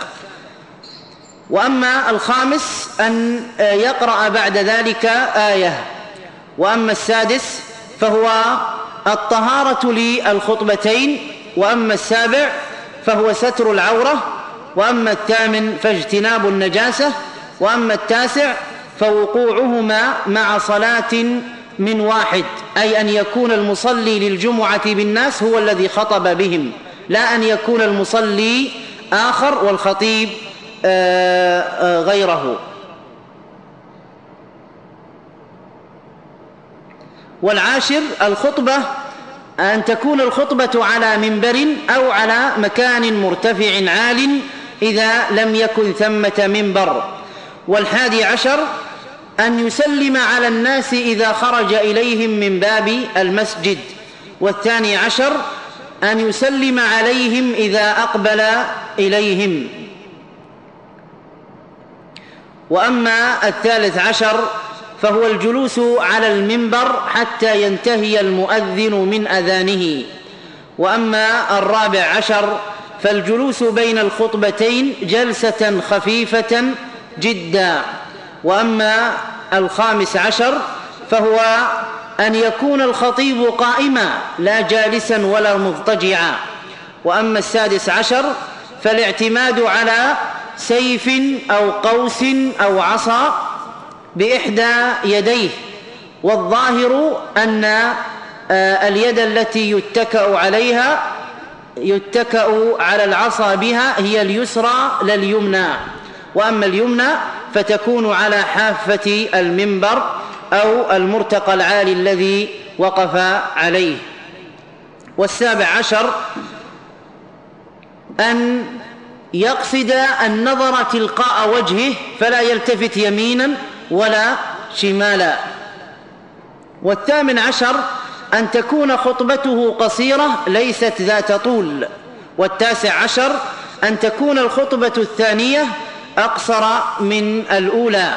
وأما الخامس أن يقرأ بعد ذلك آية. وأما السادس فهو الطهارة للخطبتين. وأما السابع فهو ستر العورة. وأما الثامن فاجتناب النجاسة. وأما التاسع فوقوعهما مع صلاة من واحد، أي أن يكون المصلي للجمعة بالناس هو الذي خطب بهم، لا أن يكون المصلي آخر والخطيب غيره. والعاشر الخطبة أن تكون الخطبة على منبر أو على مكان مرتفع عال إذا لم يكن ثمة منبر. والحادي عشر أن يسلم على الناس إذا خرج إليهم من باب المسجد. والثاني عشر أن يسلم عليهم إذا أقبل إليهم. وأما الثالث عشر فهو الجلوس على المنبر حتى ينتهي المؤذن من أذانه. وأما الرابع عشر فالجلوس بين الخطبتين جلسة خفيفة جدا. وأما الخامس عشر فهو أن يكون الخطيب قائما لا جالسا ولا مضطجعا. وأما السادس عشر فالاعتماد على سيف أو قوس أو عصا بإحدى يديه. والظاهر أن اليد التي يتكأ عليها يتكأ على العصا بها هي اليسرى لا اليمنى، وأما اليمنى فتكون على حافة المنبر أو المرتقى العالي الذي وقف عليه. والسابع عشر أن يقصد النظر تلقاء وجهه فلا يلتفت يمينا ولا شمالا. والثامن عشر أن تكون خطبته قصيرة ليست ذات طول. والتاسع عشر أن تكون الخطبة الثانية أقصر من الأولى.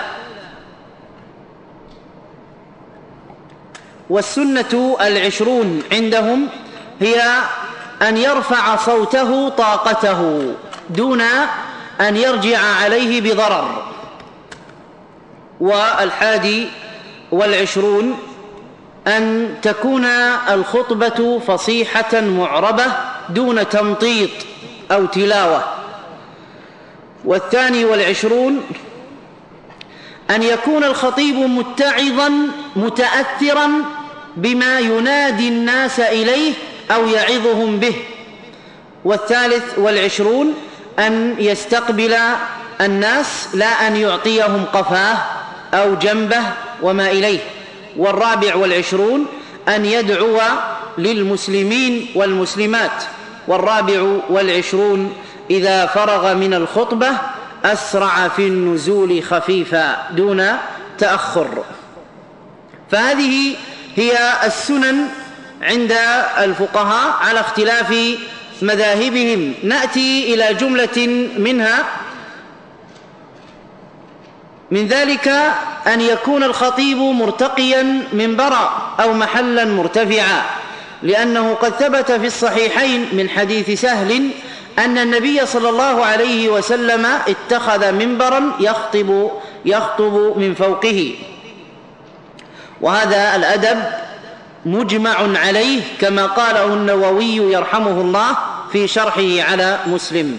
والسنة العشرون عندهم هي أن يرفع صوته طاقته دون أن يرجع عليه بضرر. والحادي والعشرون أن تكون الخطبة فصيحة معربة دون تمطيط أو تلاوة. والثاني والعشرون أن يكون الخطيب متعظا متأثرا بما ينادي الناس إليه أو يعظهم به. والثالث والعشرون أن يستقبل الناس لا أن يعطيهم قفاه أو جنبه وما إليه. والرابع والعشرون أن يدعو للمسلمين والمسلمات. والرابع والعشرون إذا فرغ من الخطبة أسرع في النزول خفيفا دون تأخر. فهذه هي السنن عند الفقهاء على اختلاف مذاهبهم. نأتي إلى جملة منها. من ذلك أن يكون الخطيب مرتقيا منبرا أو محلا مرتفعا، لأنه قد ثبت في الصحيحين من حديث سهل أن النبي صلى الله عليه وسلم اتخذ منبرا يخطب, يخطب من فوقه. وهذا الأدب مجمع عليه كما قاله النووي يرحمه الله في شرحه على مسلم.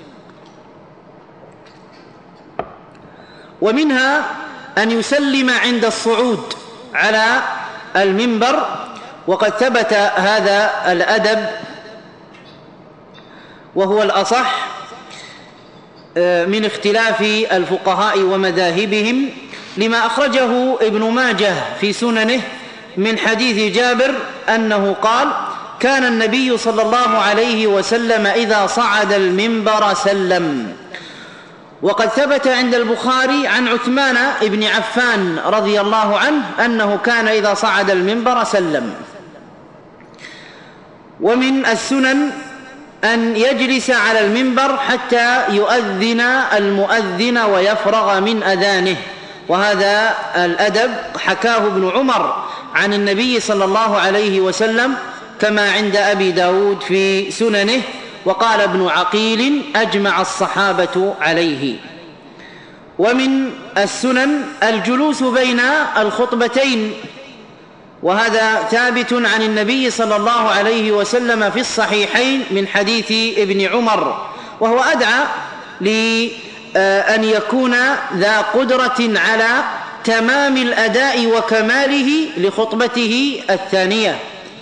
ومنها أن يسلم عند الصعود على المنبر، وقد ثبت هذا الأدب وهو الأصح من اختلاف الفقهاء ومذاهبهم، لما أخرجه ابن ماجه في سننه من حديث جابر أنه قال: كان النبي صلى الله عليه وسلم إذا صعد المنبر سلم. وقد ثبت عند البخاري عن عثمان بن عفان رضي الله عنه أنه كان إذا صعد المنبر سلم. ومن السنن أن يجلس على المنبر حتى يؤذن المؤذن ويفرغ من أذانه، وهذا الأدب حكاه ابن عمر عن النبي صلى الله عليه وسلم كما عند أبي داود في سننه. وقال ابن عقيل: أجمع الصحابة عليه. ومن السنن الجلوس بين الخطبتين، وهذا ثابت عن النبي صلى الله عليه وسلم في الصحيحين من حديث ابن عمر، وهو أدعى لأن يكون ذا قدرة على تمام الأداء وكماله لخطبته الثانية.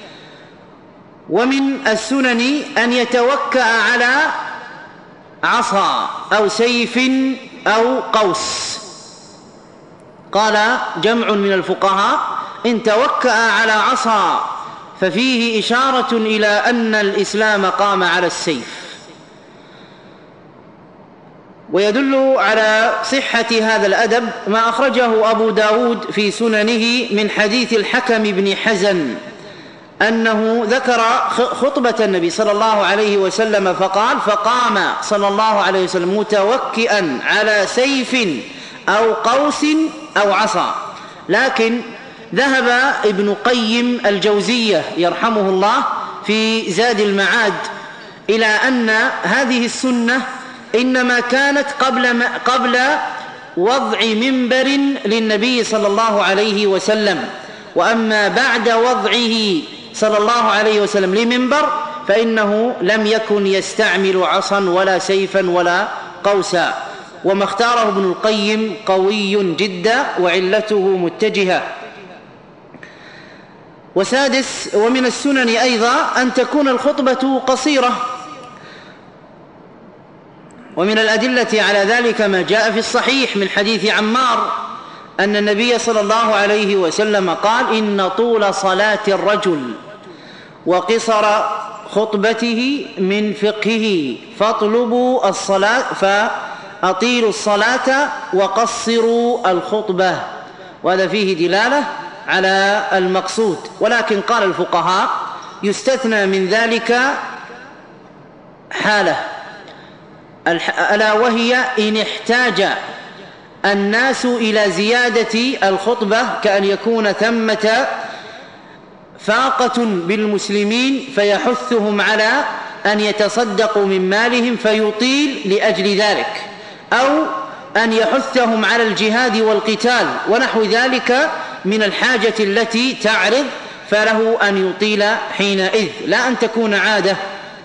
ومن السنن أن يتوكأ على عصا أو سيف أو قوس. قال جمع من الفقهاء: إن توكأ على عصا ففيه إشارة إلى أن الإسلام قام على السيف. ويدل على صحة هذا الأدب ما أخرجه أبو داود في سننه من حديث الحكم بن حزن أنه ذكر خطبة النبي صلى الله عليه وسلم فقال: فقام صلى الله عليه وسلم متوكئا على سيف أو قوس أو عصا. لكن ذهب ابن قيم الجوزية يرحمه الله في زاد المعاد إلى أن هذه السنة إنما كانت قبل, قبل وضع منبر للنبي صلى الله عليه وسلم، وأما بعد وضعه صلى الله عليه وسلم لمنبر فإنه لم يكن يستعمل عصا ولا سيفا ولا قوسا. وما اختاره ابن القيم قوي جدا وعلته متجهة. وسادس: ومن السنن أيضا أن تكون الخطبة قصيرة. ومن الأدلة على ذلك ما جاء في الصحيح من حديث عمار أن النبي صلى الله عليه وسلم قال: إن طول صلاة الرجل وقصر خطبته من فقهه، فاطلبوا الصلاة فأطيلوا الصلاة وقصروا الخطبة. وهذا فيه دلالة على المقصود. ولكن قال الفقهاء: يستثنى من ذلك حالة، ألا وهي إن احتاج الناس إلى زيادة الخطبة، كأن يكون ثمة فاقة بالمسلمين فيحثهم على أن يتصدقوا من مالهم فيطيل لأجل ذلك، أو أن يحثهم على الجهاد والقتال ونحو ذلك من الحاجة التي تعرض، فله أن يطيل حينئذ، لا أن تكون عادة.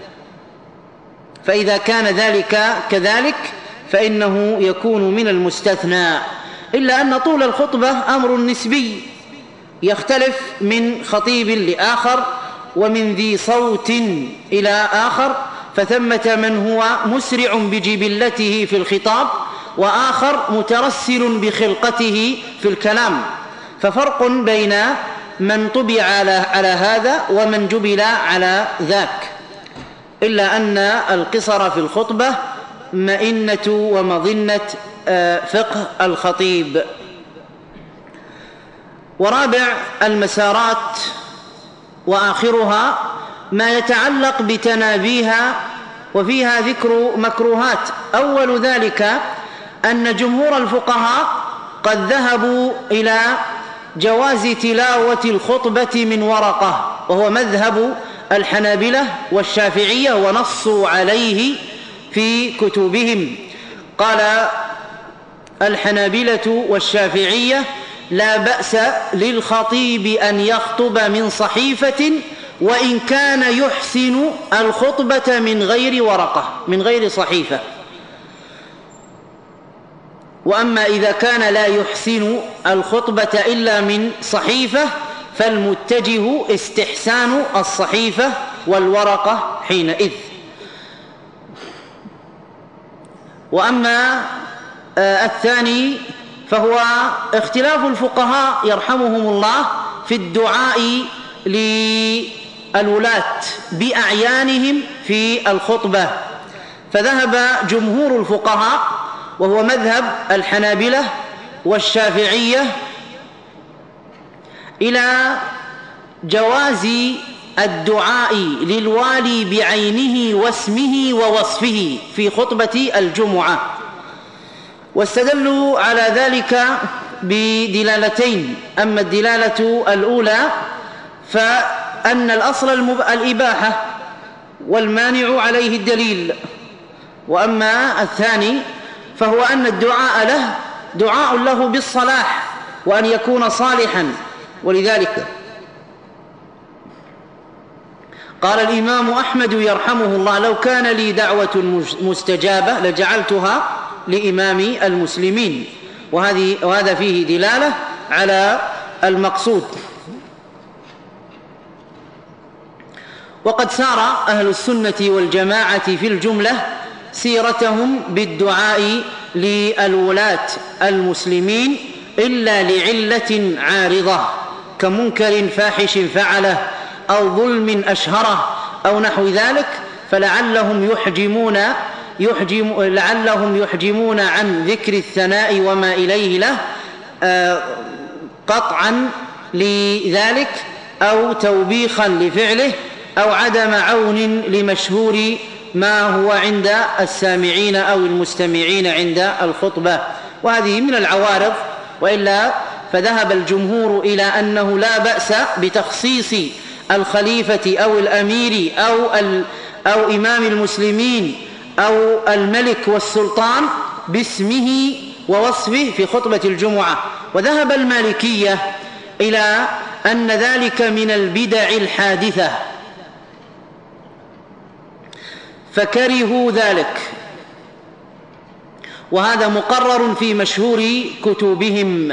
فإذا كان ذلك كذلك فإنه يكون من المستثنى. إلا أن طول الخطبة أمر نسبي يختلف من خطيب لآخر ومن ذي صوت إلى آخر، فثمة من هو مسرع بجبلته في الخطاب، وآخر مترسل بخلقته في الكلام، ففرق بين من طبع على هذا ومن جبل على ذاك، إلا أن القصر في الخطبة مئنة ومظنة فقه الخطيب. ورابع المسارات وآخرها ما يتعلق بتنابيها، وفيها ذكر مكروهات. أول ذلك أن جمهور الفقهاء قد ذهبوا إلى جواز تلاوة الخطبة من ورقة، وهو مذهب الحنابلة والشافعية، ونصوا عليه في كتبهم. قال الحنابلة والشافعية: لا بأس للخطيب أن يخطب من صحيفة وإن كان يحسن الخطبة من غير ورقة، من غير صحيفة. وأما إذا كان لا يحسن الخطبة إلا من صحيفة فالمتجه استحسان الصحيفة والورقة حينئذ. وأما الثاني فهو اختلاف الفقهاء يرحمهم الله في الدعاء للولاة بأعيانهم في الخطبة. فذهب جمهور الفقهاء، وهو مذهب الحنابلة والشافعية، إلى جواز الدعاء للوالي بعينه واسمه ووصفه في خطبة الجمعة، واستدلوا على ذلك بدلالتين. أما الدلالة الأولى فأن الأصل الإباحة والمانع عليه الدليل، وأما الثاني فهو أن الدعاء له دعاء له بالصلاح وأن يكون صالحا. ولذلك قال الإمام أحمد يرحمه الله: لو كان لي دعوة مستجابة لجعلتها لإمام المسلمين. وهذه وهذا فيه دلالة على المقصود. وقد سار أهل السنة والجماعة في الجملة سيرتهم بالدعاء للولاة المسلمين إلا لعلة عارضة كمنكر فاحش فعله أو ظلم أشهره أو نحو ذلك، فلعلهم يحجمون يحجم لعلهم يحجمون عن ذكر الثناء وما إليه له قطعا لذلك، أو توبيخا لفعله، أو عدم عون لمشهور ما هو عند السامعين أو المستمعين عند الخطبة. وهذه من العوارض. وإلا فذهب الجمهور إلى أنه لا بأس بتخصيص الخليفة أو الأمير أو, أو إمام المسلمين أو الملك والسلطان باسمه ووصفه في خطبة الجمعة. وذهب المالكية إلى أن ذلك من البدع الحادثة فكرهوا ذلك، وهذا مقرر في مشهور كتبهم.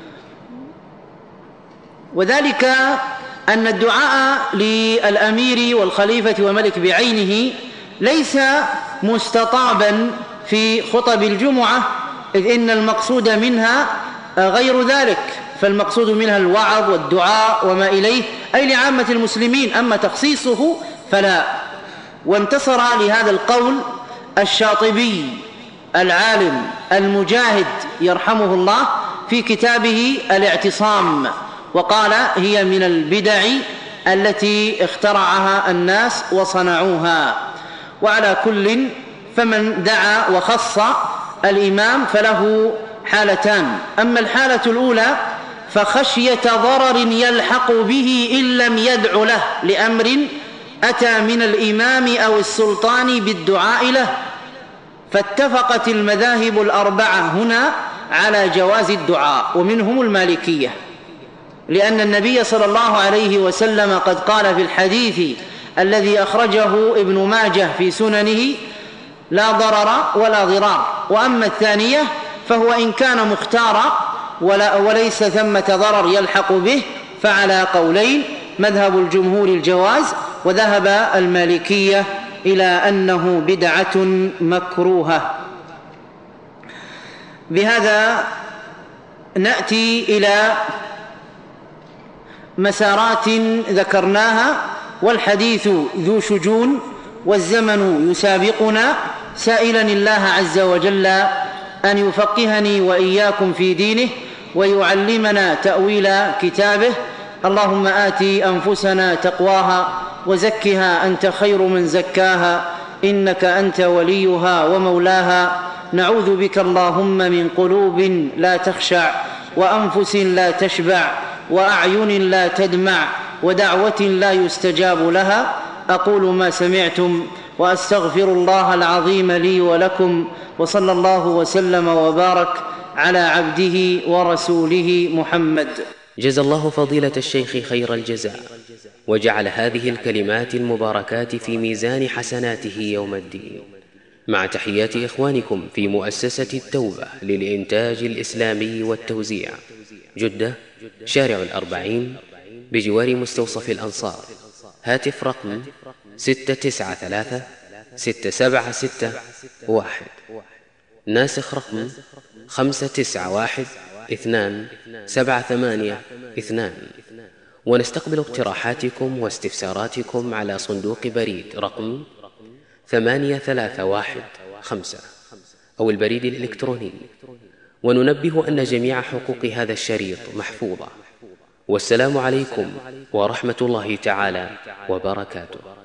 وذلك أن الدعاء للأمير والخليفة والملك بعينه ليس مستطابا في خطب الجمعة، إذ إن المقصود منها غير ذلك، فالمقصود منها الوعظ والدعاء وما إليه، أي لعامة المسلمين. أما تخصيصه فلا. وانتصر لهذا القول الشاطبي العالم المجاهد يرحمه الله في كتابه الاعتصام، وقال: هي من البدع التي اخترعها الناس وصنعوها. وعلى كل فمن دعا وخص الإمام فله حالتان. أما الحالة الأولى فخشية ضرر يلحق به إن لم يدع له لأمر أتى من الإمام أو السلطان بالدعاء له، فاتفقت المذاهب الأربعة هنا على جواز الدعاء، ومنهم المالكية، لأن النبي صلى الله عليه وسلم قد قال في الحديث الذي أخرجه ابن ماجه في سننه: لا ضرر ولا ضرار. وأما الثانية فهو إن كان مختارا ولا وليس ثمة ضرر يلحق به، فعلى قولين: مذهب الجمهور الجواز، وذهب المالكية إلى أنه بدعة مكروهة. بهذا نأتي إلى مسارات ذكرناها، والحديث ذو شجون والزمن يسابقنا، سائلا الله عز وجل أن يفقهني وإياكم في دينه ويعلمنا تأويل كتابه. اللهم آت أنفسنا تقواها وزكها أنت خير من زكاها إنك أنت وليها ومولاها. نعوذ بك اللهم من قلوب لا تخشع وأنفس لا تشبع وأعين لا تدمع ودعوة لا يستجاب لها. أقول ما سمعتم وأستغفر الله العظيم لي ولكم، وصلى الله وسلم وبارك على عبده ورسوله محمد. جزى الله فضيلة الشيخ خير الجزاء، وجعل هذه الكلمات المباركات في ميزان حسناته يوم الدين. مع تحيات إخوانكم في مؤسسة التوبة للإنتاج الإسلامي والتوزيع، جدة، شارع الأربعين، بجوار مستوصف الأنصار. هاتف رقم ستة تسعة ثلاثة ستة سبعة ستة واحد، ناسخ رقم خمسة تسعة واحد اثنان سبعة ثمانية اثنان. ونستقبل اقتراحاتكم واستفساراتكم على صندوق بريد رقم ثمانية ثلاثة واحد خمسة أو البريد الإلكتروني. وننبه أن جميع حقوق هذا الشريط محفوظة. والسلام عليكم ورحمة الله تعالى وبركاته.